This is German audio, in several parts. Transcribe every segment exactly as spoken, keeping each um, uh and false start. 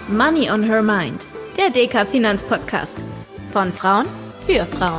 Money on Her Mind, der D K Finanzpodcast. Von Frauen für Frauen.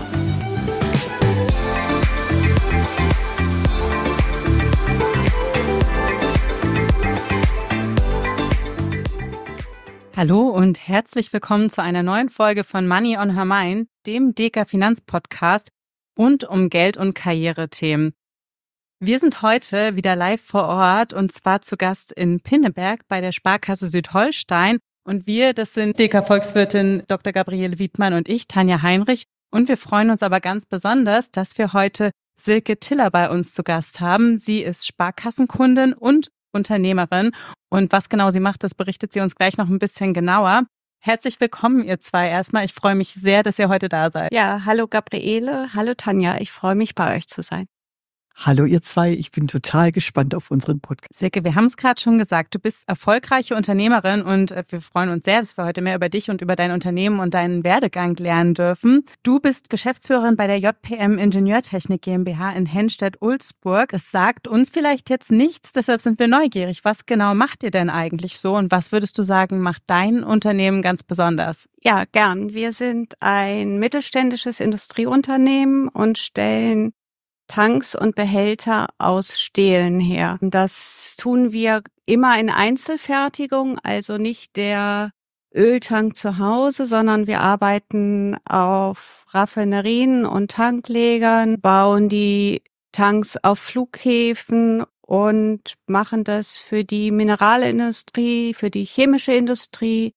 Hallo und herzlich willkommen zu einer neuen Folge von Money on Her Mind, dem D K Finanzpodcast rund um Geld- und Karrierethemen. Wir sind heute wieder live vor Ort und zwar zu Gast in Pinneberg bei der Sparkasse Südholstein. Und wir, das sind D K-Volkswirtin Doktor Gabriele Wiedmann und ich, Tanja Heinrich. Und wir freuen uns aber ganz besonders, dass wir heute Silke Tiller bei uns zu Gast haben. Sie ist Sparkassenkundin und Unternehmerin. Und was genau sie macht, das berichtet sie uns gleich noch ein bisschen genauer. Herzlich willkommen, ihr zwei erstmal. Ich freue mich sehr, dass ihr heute da seid. Ja, hallo Gabriele, hallo Tanja. Ich freue mich, bei euch zu sein. Hallo ihr zwei, ich bin total gespannt auf unseren Podcast. Silke, wir haben es gerade schon gesagt, du bist erfolgreiche Unternehmerin und wir freuen uns sehr, dass wir heute mehr über dich und über dein Unternehmen und deinen Werdegang lernen dürfen. Du bist Geschäftsführerin bei der J P M Ingenieurtechnik GmbH in Henstedt-Ulzburg. Es sagt uns vielleicht jetzt nichts, deshalb sind wir neugierig. Was genau macht ihr denn eigentlich so und was würdest du sagen, macht dein Unternehmen ganz besonders? Ja, gern. Wir sind ein mittelständisches Industrieunternehmen und stellen Tanks und Behälter aus Stehlen her. Das tun wir immer in Einzelfertigung, also nicht der Öltank zu Hause, sondern wir arbeiten auf Raffinerien und Tanklegern, bauen die Tanks auf Flughäfen und machen das für die Mineralindustrie, für die chemische Industrie,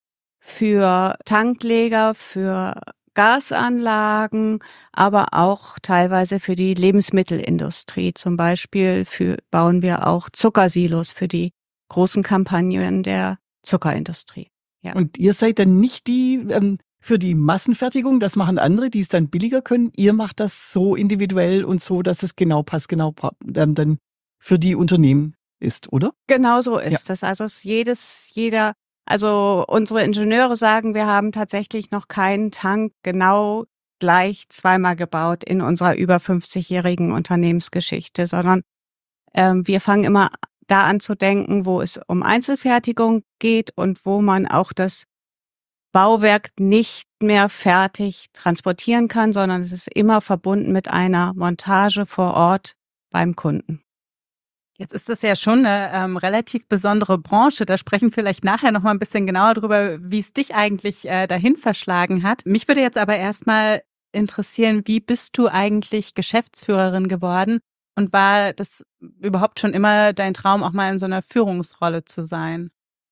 für Tankleger, für Gasanlagen, aber auch teilweise für die Lebensmittelindustrie. Zum Beispiel für, bauen wir auch Zuckersilos für die großen Kampagnen der Zuckerindustrie. Ja. Und ihr seid dann nicht die ähm, für die Massenfertigung, das machen andere, die es dann billiger können. Ihr macht das so individuell und so, dass es genau passt, genau ähm, dann für die Unternehmen ist, oder? Genau so ist es. Ja. Also es jedes, jeder Also unsere Ingenieure sagen, wir haben tatsächlich noch keinen Tank genau gleich zweimal gebaut in unserer über fünfzigjährigen Unternehmensgeschichte, sondern ähm, wir fangen immer da an zu denken, wo es um Einzelfertigung geht und wo man auch das Bauwerk nicht mehr fertig transportieren kann, sondern es ist immer verbunden mit einer Montage vor Ort beim Kunden. Jetzt ist das ja schon eine ähm, relativ besondere Branche. Da sprechen wir vielleicht nachher noch mal ein bisschen genauer drüber, wie es dich eigentlich äh, dahin verschlagen hat. Mich würde jetzt aber erstmal interessieren, wie bist du eigentlich Geschäftsführerin geworden? Und war das überhaupt schon immer dein Traum, auch mal in so einer Führungsrolle zu sein?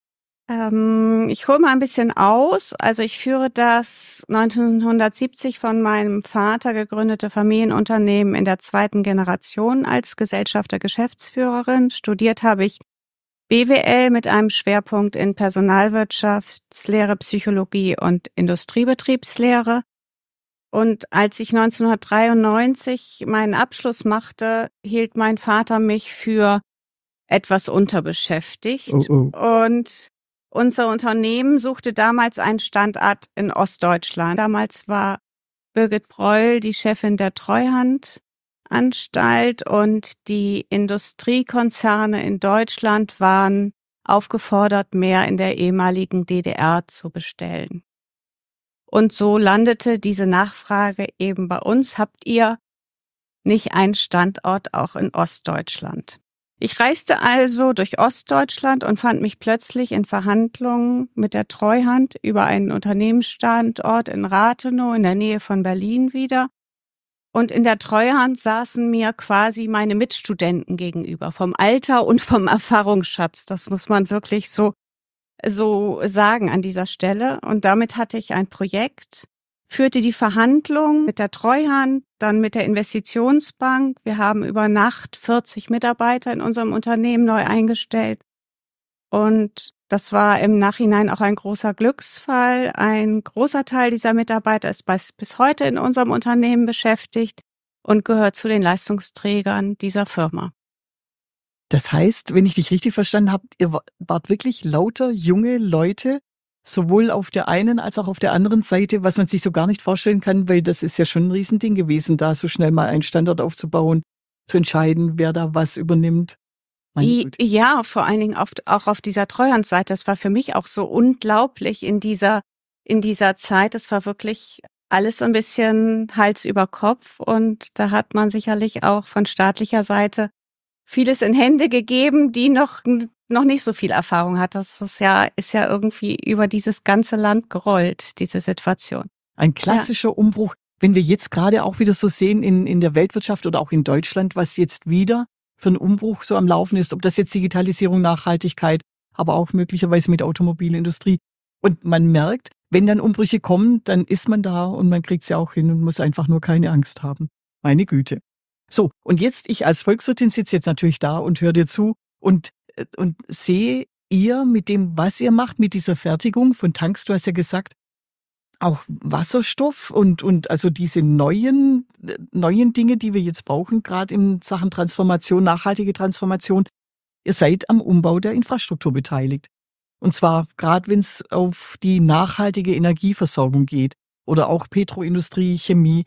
Ähm, ich hole mal ein bisschen aus. Also ich führe das neunzehnhundertsiebzig von meinem Vater gegründete Familienunternehmen in der zweiten Generation als Gesellschafter Geschäftsführerin. Studiert habe ich B W L mit einem Schwerpunkt in Personalwirtschaftslehre, Psychologie und Industriebetriebslehre. Und als ich neunzehnhundertdreiundneunzig meinen Abschluss machte, hielt mein Vater mich für etwas unterbeschäftigt. Oh, oh. Und unser Unternehmen suchte damals einen Standort in Ostdeutschland. Damals war Birgit Breul die Chefin der Treuhandanstalt und die Industriekonzerne in Deutschland waren aufgefordert, mehr in der ehemaligen D D R zu bestellen. Und so landete diese Nachfrage eben bei uns. Habt ihr nicht einen Standort auch in Ostdeutschland? Ich reiste also durch Ostdeutschland und fand mich plötzlich in Verhandlungen mit der Treuhand über einen Unternehmensstandort in Rathenow in der Nähe von Berlin wieder. Und in der Treuhand saßen mir quasi meine Mitstudenten gegenüber, vom Alter und vom Erfahrungsschatz. Das muss man wirklich so, so sagen an dieser Stelle. Und damit hatte ich ein Projekt, führte die Verhandlung mit der Treuhand, dann mit der Investitionsbank. Wir haben über Nacht vierzig Mitarbeiter in unserem Unternehmen neu eingestellt. Und das war im Nachhinein auch ein großer Glücksfall. Ein großer Teil dieser Mitarbeiter ist bis heute in unserem Unternehmen beschäftigt und gehört zu den Leistungsträgern dieser Firma. Das heißt, wenn ich dich richtig verstanden habe, ihr wart wirklich lauter junge Leute, sowohl auf der einen als auch auf der anderen Seite, was man sich so gar nicht vorstellen kann, weil das ist ja schon ein Riesending gewesen, da so schnell mal einen Standort aufzubauen, zu entscheiden, wer da was übernimmt. Meine I- Güte. Ja, vor allen Dingen auf, auch auf dieser Treuhandseite. Das war für mich auch so unglaublich in dieser, in dieser Zeit. Es war wirklich alles ein bisschen Hals über Kopf und da hat man sicherlich auch von staatlicher Seite vieles in Hände gegeben, die noch, noch nicht so viel Erfahrung hat. Das ist ja, ist ja irgendwie über dieses ganze Land gerollt, diese Situation. Ein klassischer Umbruch, wenn wir jetzt gerade auch wieder so sehen in, in der Weltwirtschaft oder auch in Deutschland, was jetzt wieder für einen Umbruch so am Laufen ist, ob das jetzt Digitalisierung, Nachhaltigkeit, aber auch möglicherweise mit Automobilindustrie. Und man merkt, wenn dann Umbrüche kommen, dann ist man da und man kriegt es ja auch hin und muss einfach nur keine Angst haben. Meine Güte. So, und jetzt, ich als Volkswirtin sitze jetzt natürlich da und höre dir zu und, äh, und sehe ihr mit dem, was ihr macht, mit dieser Fertigung von Tanks, du hast ja gesagt, auch Wasserstoff und, und also diese neuen, äh, neuen Dinge, die wir jetzt brauchen, gerade in Sachen Transformation, nachhaltige Transformation. Ihr seid am Umbau der Infrastruktur beteiligt. Und zwar gerade, wenn es auf die nachhaltige Energieversorgung geht oder auch Petroindustrie, Chemie.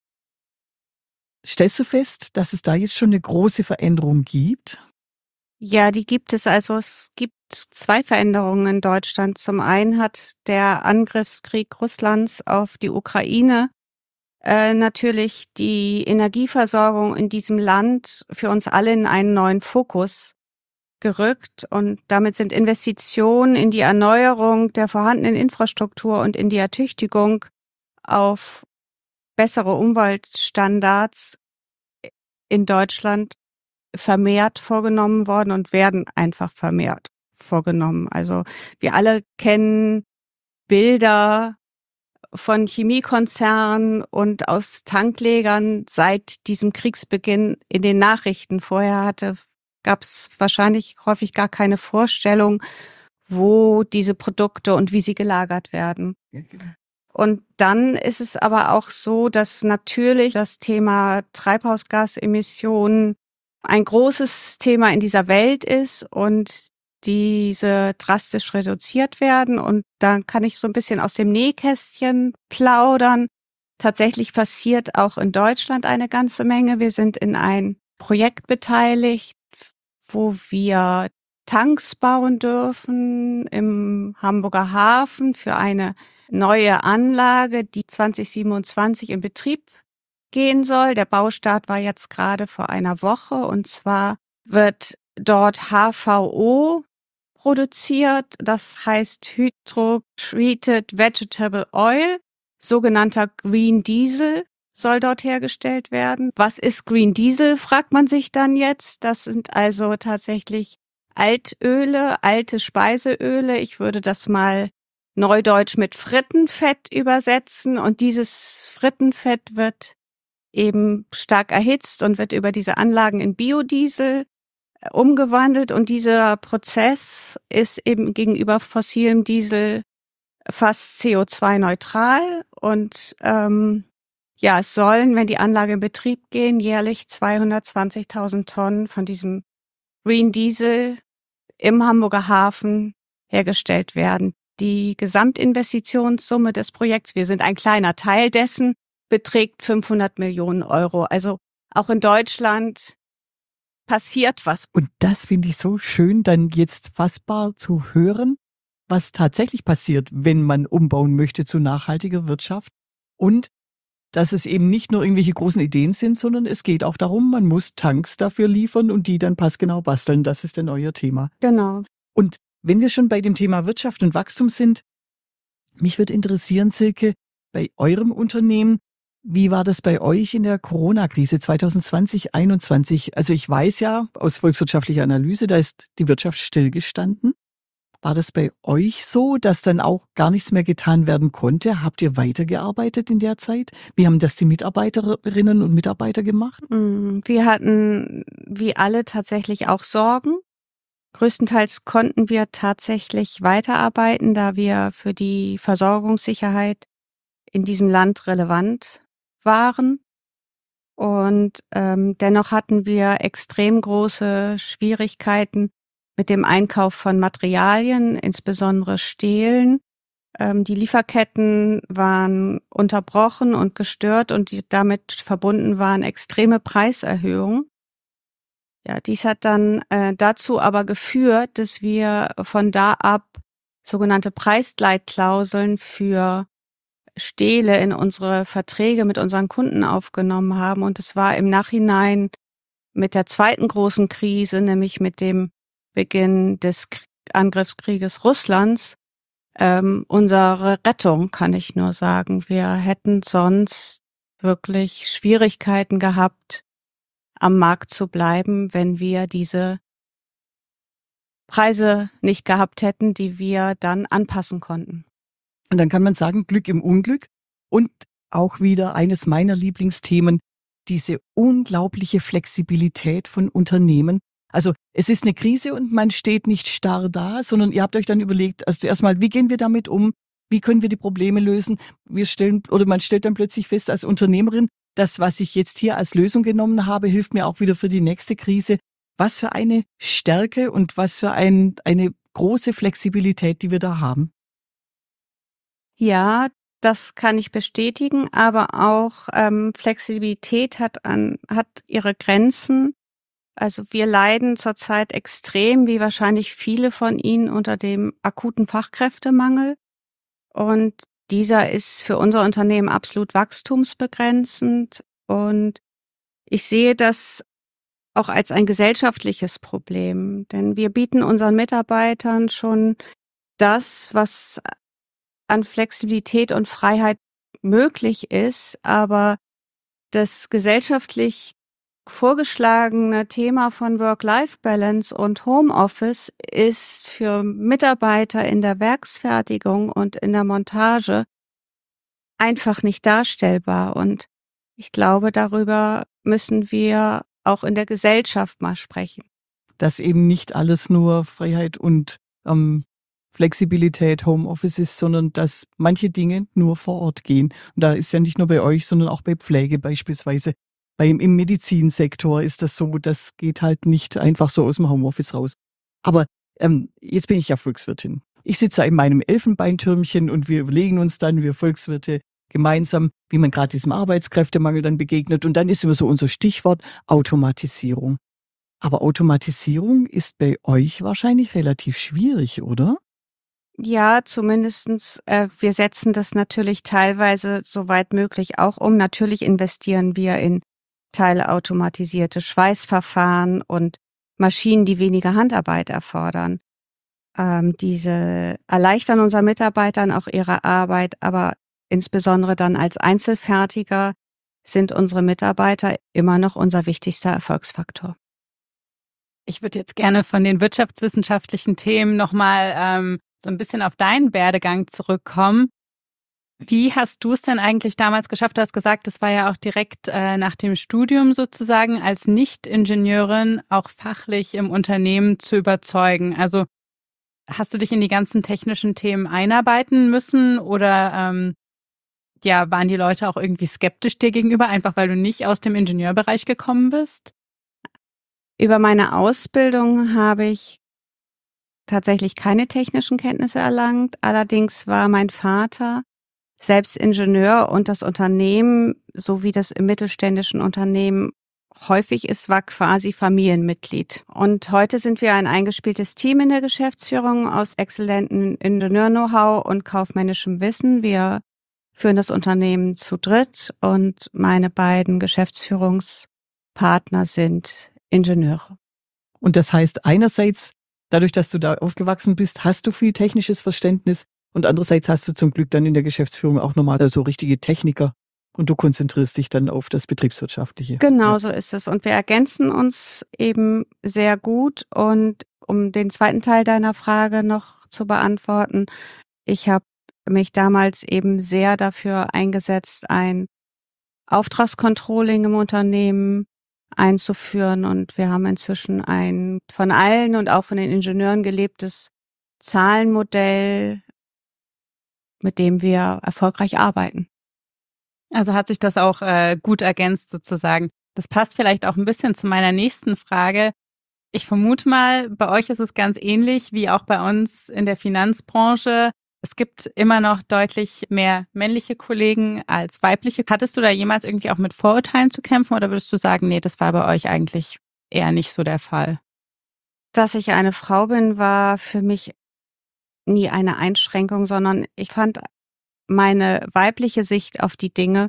Stellst du fest, dass es da jetzt schon eine große Veränderung gibt? Ja, die gibt es. Also es gibt zwei Veränderungen in Deutschland. Zum einen hat der Angriffskrieg Russlands auf die Ukraine äh, natürlich die Energieversorgung in diesem Land für uns alle in einen neuen Fokus gerückt. Und damit sind Investitionen in die Erneuerung der vorhandenen Infrastruktur und in die Ertüchtigung auf bessere Umweltstandards in Deutschland vermehrt vorgenommen worden und werden einfach vermehrt vorgenommen. Also wir alle kennen Bilder von Chemiekonzernen und aus Tanklägern seit diesem Kriegsbeginn in den Nachrichten. Vorher hatte, gab es wahrscheinlich häufig gar keine Vorstellung, wo diese Produkte und wie sie gelagert werden. Ja, genau. Und dann ist es aber auch so, dass natürlich das Thema Treibhausgasemissionen ein großes Thema in dieser Welt ist und diese drastisch reduziert werden. Und dann kann ich so ein bisschen aus dem Nähkästchen plaudern. Tatsächlich passiert auch in Deutschland eine ganze Menge. Wir sind in ein Projekt beteiligt, wo wir Tanks bauen dürfen im Hamburger Hafen für eine neue Anlage, die zwanzig siebenundzwanzig in Betrieb gehen soll. Der Baustart war jetzt gerade vor einer Woche und zwar wird dort H V O produziert, das heißt Hydrotreated Vegetable Oil, sogenannter Green Diesel soll dort hergestellt werden. Was ist Green Diesel, fragt man sich dann jetzt. Das sind also tatsächlich Altöle, alte Speiseöle. Ich würde das mal neudeutsch mit Frittenfett übersetzen und dieses Frittenfett wird eben stark erhitzt und wird über diese Anlagen in Biodiesel umgewandelt und dieser Prozess ist eben gegenüber fossilem Diesel fast C O zwei neutral und ähm, ja, es sollen, wenn die Anlage in Betrieb gehen, jährlich zweihundertzwanzigtausend Tonnen von diesem Green Diesel im Hamburger Hafen hergestellt werden. Die Gesamtinvestitionssumme des Projekts, wir sind ein kleiner Teil dessen, beträgt fünfhundert Millionen Euro. Also auch in Deutschland passiert was. Und das finde ich so schön, dann jetzt fassbar zu hören, was tatsächlich passiert, wenn man umbauen möchte zu nachhaltiger Wirtschaft. Und dass es eben nicht nur irgendwelche großen Ideen sind, sondern es geht auch darum, man muss Tanks dafür liefern und die dann passgenau basteln. Das ist dann euer Thema. Genau. Und wenn wir schon bei dem Thema Wirtschaft und Wachstum sind, mich würde interessieren, Silke, bei eurem Unternehmen, wie war das bei euch in der Corona-Krise zwanzig zwanzig, einundzwanzig? Also ich weiß ja aus volkswirtschaftlicher Analyse, da ist die Wirtschaft stillgestanden. War das bei euch so, dass dann auch gar nichts mehr getan werden konnte? Habt ihr weitergearbeitet in der Zeit? Wie haben das die Mitarbeiterinnen und Mitarbeiter gemacht? Wir hatten wie alle tatsächlich auch Sorgen. Größtenteils konnten wir tatsächlich weiterarbeiten, da wir für die Versorgungssicherheit in diesem Land relevant waren. Und ähm, dennoch hatten wir extrem große Schwierigkeiten mit dem Einkauf von Materialien, insbesondere Stehlen. Ähm, die Lieferketten waren unterbrochen und gestört und die damit verbunden waren extreme Preiserhöhungen. Ja, dies hat dann äh, dazu aber geführt, dass wir von da ab sogenannte Preisgleitklauseln für Stähle in unsere Verträge mit unseren Kunden aufgenommen haben. Und es war im Nachhinein mit der zweiten großen Krise, nämlich mit dem Beginn des K- Angriffskrieges Russlands, ähm, unsere Rettung, kann ich nur sagen. Wir hätten sonst wirklich Schwierigkeiten gehabt, am Markt zu bleiben, wenn wir diese Preise nicht gehabt hätten, die wir dann anpassen konnten. Und dann kann man sagen, Glück im Unglück. Und auch wieder eines meiner Lieblingsthemen, diese unglaubliche Flexibilität von Unternehmen. Also es ist eine Krise und man steht nicht starr da, sondern ihr habt euch dann überlegt, also zuerst mal, wie gehen wir damit um? Wie können wir die Probleme lösen? Wir stellen, oder man stellt dann plötzlich fest als Unternehmerin, das, was ich jetzt hier als Lösung genommen habe, hilft mir auch wieder für die nächste Krise. Was für eine Stärke und was für ein, eine große Flexibilität, die wir da haben. Ja, das kann ich bestätigen, aber auch ähm, Flexibilität hat an hat ihre Grenzen. Also wir leiden zurzeit extrem, wie wahrscheinlich viele von Ihnen, unter dem akuten Fachkräftemangel. Und dieser ist für unser Unternehmen absolut wachstumsbegrenzend. Und ich sehe das auch als ein gesellschaftliches Problem, denn wir bieten unseren Mitarbeitern schon das, was an Flexibilität und Freiheit möglich ist, aber das gesellschaftlich vorgeschlagene Thema von Work-Life-Balance und Homeoffice ist für Mitarbeiter in der Werksfertigung und in der Montage einfach nicht darstellbar. Und ich glaube, darüber müssen wir auch in der Gesellschaft mal sprechen. Dass eben nicht alles nur Freiheit und ähm, Flexibilität, Homeoffice ist, sondern dass manche Dinge nur vor Ort gehen. Und da ist ja nicht nur bei euch, sondern auch bei Pflege beispielsweise. Beim, im Medizinsektor ist das so, das geht halt nicht einfach so aus dem Homeoffice raus. Aber ähm, jetzt bin ich ja Volkswirtin. Ich sitze in meinem Elfenbeintürmchen und wir überlegen uns dann, wir Volkswirte, gemeinsam, wie man gerade diesem Arbeitskräftemangel dann begegnet. Und dann ist immer so unser Stichwort Automatisierung. Aber Automatisierung ist bei euch wahrscheinlich relativ schwierig, oder? Ja, zumindestens, äh, wir setzen das natürlich teilweise soweit möglich auch um. Natürlich investieren wir in teilautomatisierte Schweißverfahren und Maschinen, die weniger Handarbeit erfordern. Ähm, diese erleichtern unseren Mitarbeitern auch ihre Arbeit, aber insbesondere dann als Einzelfertiger sind unsere Mitarbeiter immer noch unser wichtigster Erfolgsfaktor. Ich würde jetzt gerne von den wirtschaftswissenschaftlichen Themen nochmal ähm, so ein bisschen auf deinen Werdegang zurückkommen. Wie hast du es denn eigentlich damals geschafft? Du hast gesagt, es war ja auch direkt äh, nach dem Studium sozusagen als Nicht-Ingenieurin auch fachlich im Unternehmen zu überzeugen. Also hast du dich in die ganzen technischen Themen einarbeiten müssen oder ähm, ja, waren die Leute auch irgendwie skeptisch dir gegenüber, einfach weil du nicht aus dem Ingenieurbereich gekommen bist? Über meine Ausbildung habe ich tatsächlich keine technischen Kenntnisse erlangt. Allerdings war mein Vater selbst Ingenieur und das Unternehmen, so wie das im mittelständischen Unternehmen häufig ist, war quasi Familienmitglied. Und heute sind wir ein eingespieltes Team in der Geschäftsführung aus exzellentem Ingenieur-Know-how und kaufmännischem Wissen. Wir führen das Unternehmen zu dritt und meine beiden Geschäftsführungspartner sind Ingenieure. Und das heißt einerseits, dadurch, dass du da aufgewachsen bist, hast du viel technisches Verständnis und andererseits hast du zum Glück dann in der Geschäftsführung auch nochmal so richtige Techniker und du konzentrierst dich dann auf das Betriebswirtschaftliche. Genau Ja. so ist es. Und wir ergänzen uns eben sehr gut. Und um den zweiten Teil deiner Frage noch zu beantworten, ich habe mich damals eben sehr dafür eingesetzt, ein Auftragscontrolling im Unternehmen einzuführen. Und wir haben inzwischen ein von allen und auch von den Ingenieuren gelebtes Zahlenmodell, mit dem wir erfolgreich arbeiten. Also hat sich das auch äh, gut ergänzt sozusagen. Das passt vielleicht auch ein bisschen zu meiner nächsten Frage. Ich vermute mal, bei euch ist es ganz ähnlich wie auch bei uns in der Finanzbranche. Es gibt immer noch deutlich mehr männliche Kollegen als weibliche. Hattest du da jemals irgendwie auch mit Vorurteilen zu kämpfen oder würdest du sagen, nee, das war bei euch eigentlich eher nicht so der Fall? Dass ich eine Frau bin, war für mich nie eine Einschränkung, sondern ich fand meine weibliche Sicht auf die Dinge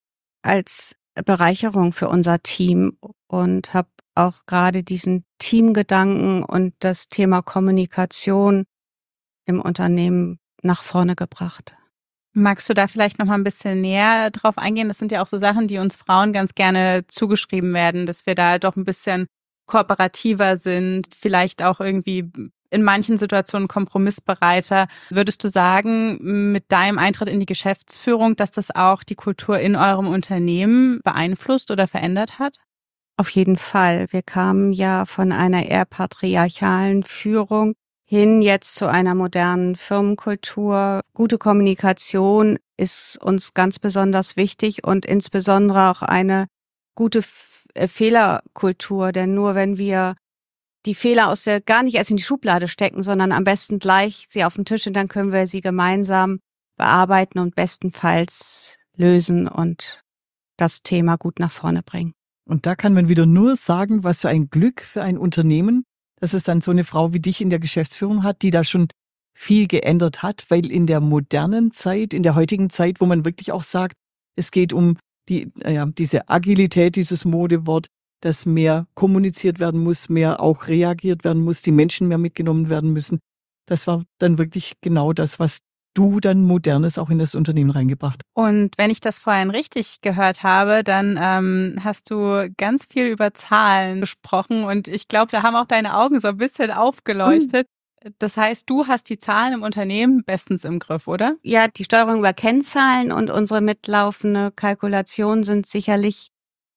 als Bereicherung für unser Team und habe auch gerade diesen Teamgedanken und das Thema Kommunikation im Unternehmen nach vorne gebracht. Magst du da vielleicht noch mal ein bisschen näher drauf eingehen? Das sind ja auch so Sachen, die uns Frauen ganz gerne zugeschrieben werden, dass wir da doch ein bisschen kooperativer sind, vielleicht auch irgendwie in manchen Situationen kompromissbereiter. Würdest du sagen, mit deinem Eintritt in die Geschäftsführung, dass das auch die Kultur in eurem Unternehmen beeinflusst oder verändert hat? Auf jeden Fall. Wir kamen ja von einer eher patriarchalen Führung hin jetzt zu einer modernen Firmenkultur. Gute Kommunikation ist uns ganz besonders wichtig und insbesondere auch eine gute F- äh, Fehlerkultur, denn nur wenn wir die Fehler aus der gar nicht erst in die Schublade stecken, sondern am besten gleich sie auf den Tisch und dann können wir sie gemeinsam bearbeiten und bestenfalls lösen und das Thema gut nach vorne bringen. Und da kann man wieder nur sagen, was für ein Glück für ein Unternehmen, dass es dann so eine Frau wie dich in der Geschäftsführung hat, die da schon viel geändert hat, weil in der modernen Zeit, in der heutigen Zeit, wo man wirklich auch sagt, es geht um die, ja, diese Agilität, dieses Modewort, dass mehr kommuniziert werden muss, mehr auch reagiert werden muss, die Menschen mehr mitgenommen werden müssen. Das war dann wirklich genau das, was du dann Modernes auch in das Unternehmen reingebracht. Und wenn ich das vorhin richtig gehört habe, dann ähm, hast du ganz viel über Zahlen gesprochen und ich glaube, da haben auch deine Augen so ein bisschen aufgeleuchtet. Das heißt, du hast die Zahlen im Unternehmen bestens im Griff, oder? Ja, die Steuerung über Kennzahlen und unsere mitlaufende Kalkulation sind sicherlich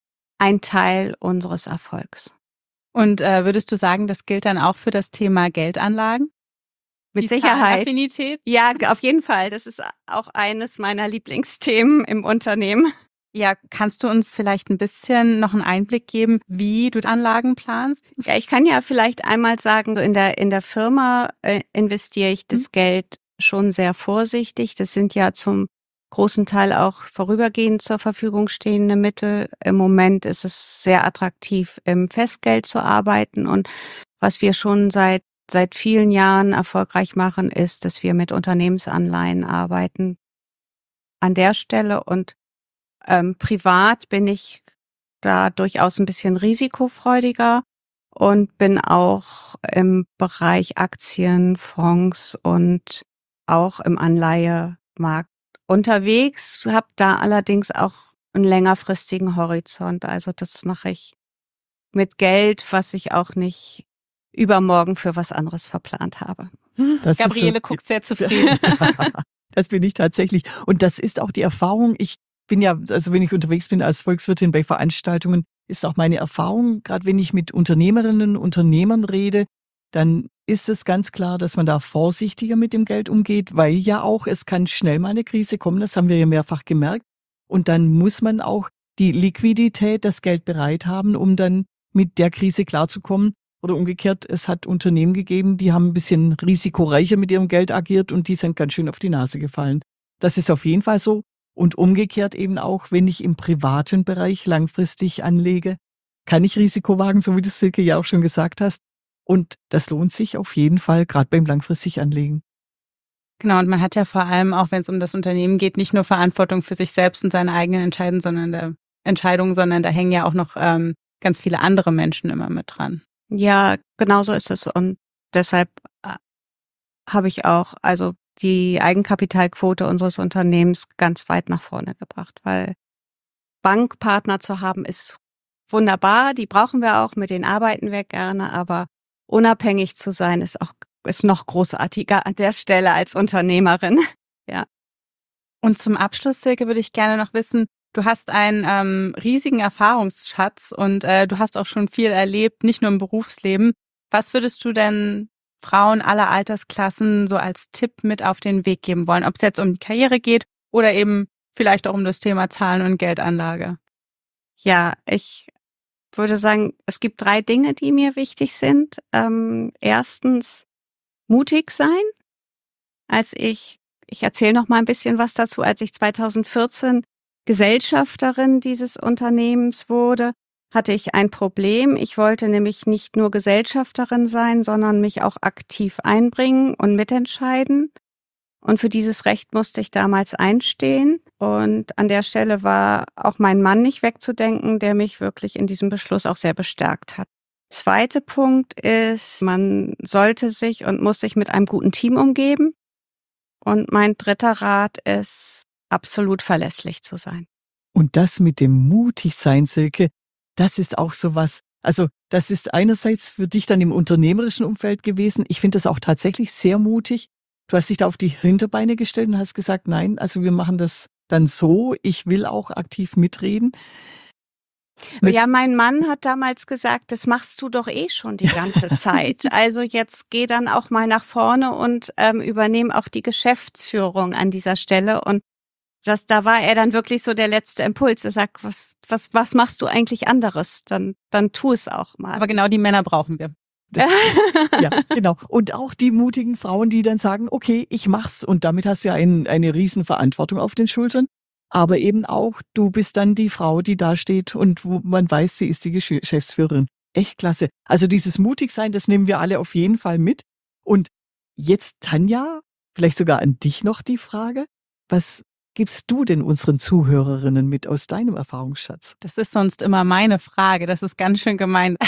ein Teil unseres Erfolgs. Und äh, würdest du sagen, das gilt dann auch für das Thema Geldanlagen? Mit Die Sicherheit. Zahlenaffinität? Ja, auf jeden Fall. Das ist auch eines meiner Lieblingsthemen im Unternehmen. Ja, kannst du uns vielleicht ein bisschen noch einen Einblick geben, wie du Anlagen planst? Ja, ich kann ja vielleicht einmal sagen, in der, in der Firma äh, investiere ich das Mhm. Geld schon sehr vorsichtig. Das sind ja zum großen Teil auch vorübergehend zur Verfügung stehende Mittel. Im Moment ist es sehr attraktiv, im Festgeld zu arbeiten. Und was wir schon seit seit vielen Jahren erfolgreich machen, ist, dass wir mit Unternehmensanleihen arbeiten. An der Stelle und ähm, privat bin ich da durchaus ein bisschen risikofreudiger und bin auch im Bereich Aktien, Fonds und auch im Anleihemarkt unterwegs, habe da allerdings auch einen längerfristigen Horizont. Also das mache ich mit Geld, was ich auch nicht übermorgen für was anderes verplant habe. Das Gabriele ist so, guckt sehr zufrieden. Das bin ich tatsächlich. Und das ist auch die Erfahrung. Ich bin ja, also wenn ich unterwegs bin als Volkswirtin bei Veranstaltungen, ist auch meine Erfahrung, gerade wenn ich mit Unternehmerinnen und Unternehmern rede, dann ist es ganz klar, dass man da vorsichtiger mit dem Geld umgeht, weil ja auch, es kann schnell mal eine Krise kommen, das haben wir ja mehrfach gemerkt. Und dann muss man auch die Liquidität, das Geld bereit haben, um dann mit der Krise klarzukommen. Oder umgekehrt, es hat Unternehmen gegeben, die haben ein bisschen risikoreicher mit ihrem Geld agiert und die sind ganz schön auf die Nase gefallen. Das ist auf jeden Fall so. Und umgekehrt eben auch, wenn ich im privaten Bereich langfristig anlege, kann ich Risiko wagen, so wie du, Silke, ja auch schon gesagt hast. Und das lohnt sich auf jeden Fall, gerade beim langfristig Anlegen. Genau, und man hat ja vor allem, auch wenn es um das Unternehmen geht, nicht nur Verantwortung für sich selbst und seine eigenen Entscheidungen, sondern da, Entscheidungen, sondern da hängen ja auch noch ähm, ganz viele andere Menschen immer mit dran. Ja, genau so ist es. Und deshalb äh, habe ich auch also die Eigenkapitalquote unseres Unternehmens ganz weit nach vorne gebracht, weil Bankpartner zu haben ist wunderbar, die brauchen wir auch, mit denen arbeiten wir gerne, aber unabhängig zu sein ist auch ist noch großartiger an der Stelle als Unternehmerin. Ja. Und zum Abschluss, Silke, würde ich gerne noch wissen, du hast einen ähm, riesigen Erfahrungsschatz und äh, du hast auch schon viel erlebt, nicht nur im Berufsleben. Was würdest du denn Frauen aller Altersklassen so als Tipp mit auf den Weg geben wollen? Ob es jetzt um die Karriere geht oder eben vielleicht auch um das Thema Zahlen und Geldanlage? Ja, ich würde sagen, es gibt drei Dinge, die mir wichtig sind. Ähm, erstens mutig sein. Als ich, ich erzähle noch mal ein bisschen was dazu, als ich zweitausendvierzehn Gesellschafterin dieses Unternehmens wurde, hatte ich ein Problem. Ich wollte nämlich nicht nur Gesellschafterin sein, sondern mich auch aktiv einbringen und mitentscheiden. Und für dieses Recht musste ich damals einstehen. Und an der Stelle war auch mein Mann nicht wegzudenken, der mich wirklich in diesem Beschluss auch sehr bestärkt hat. Zweiter Punkt ist, man sollte sich und muss sich mit einem guten Team umgeben. Und mein dritter Rat ist, absolut verlässlich zu sein. Und das mit dem Mutigsein, Silke, das ist auch sowas. Also das ist einerseits für dich dann im unternehmerischen Umfeld gewesen. Ich finde das auch tatsächlich sehr mutig. Du hast dich da auf die Hinterbeine gestellt und hast gesagt, nein, also wir machen das dann so. Ich will auch aktiv mitreden. Mit Ja, mein Mann hat damals gesagt, das machst du doch eh schon die ganze Zeit. Also jetzt geh dann auch mal nach vorne und ähm, übernehm auch die Geschäftsführung an dieser Stelle. Und das, da war er dann wirklich so der letzte Impuls. Er sagt, was, was, was machst du eigentlich anderes? Dann, dann tu es auch mal. Aber genau die Männer brauchen wir. Ja, genau. Und auch die mutigen Frauen, die dann sagen, okay, ich mach's. Und damit hast du ja ein, eine riesen Verantwortung auf den Schultern. Aber eben auch, du bist dann die Frau, die da steht und wo man weiß, sie ist die Geschäftsführerin. Echt klasse. Also dieses Mutigsein, das nehmen wir alle auf jeden Fall mit. Und jetzt, Tanja, vielleicht sogar an dich noch die Frage. Was gibst du denn unseren Zuhörerinnen mit aus deinem Erfahrungsschatz? Das ist sonst immer meine Frage. Das ist ganz schön gemein.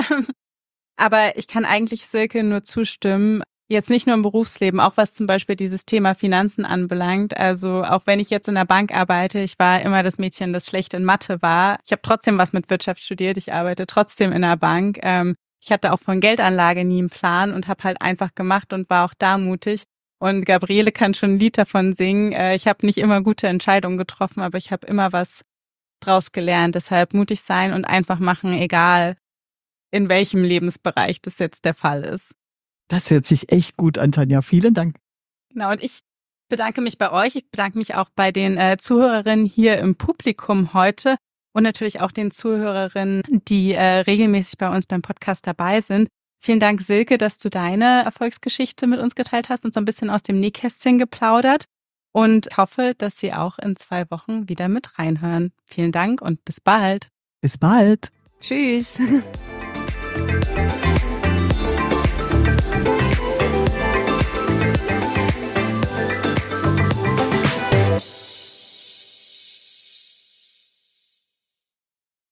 Aber ich kann eigentlich Silke nur zustimmen. Jetzt nicht nur im Berufsleben, auch was zum Beispiel dieses Thema Finanzen anbelangt. Also auch wenn ich jetzt in der Bank arbeite, ich war immer das Mädchen, das schlecht in Mathe war. Ich habe trotzdem was mit Wirtschaft studiert. Ich arbeite trotzdem in der Bank. Ähm, ich hatte auch von Geldanlage nie einen Plan und habe halt einfach gemacht und war auch da mutig. Und Gabriele kann schon ein Lied davon singen. Äh, ich habe nicht immer gute Entscheidungen getroffen, aber ich habe immer was draus gelernt. Deshalb mutig sein und einfach machen, egal in welchem Lebensbereich das jetzt der Fall ist. Das hört sich echt gut an, Tanja. Vielen Dank. Genau, und ich bedanke mich bei euch. Ich bedanke mich auch bei den äh, Zuhörerinnen hier im Publikum heute und natürlich auch den Zuhörerinnen, die äh, regelmäßig bei uns beim Podcast dabei sind. Vielen Dank, Silke, dass du deine Erfolgsgeschichte mit uns geteilt hast und so ein bisschen aus dem Nähkästchen geplaudert. Und hoffe, dass Sie auch in zwei Wochen wieder mit reinhören. Vielen Dank und bis bald. Bis bald. Tschüss.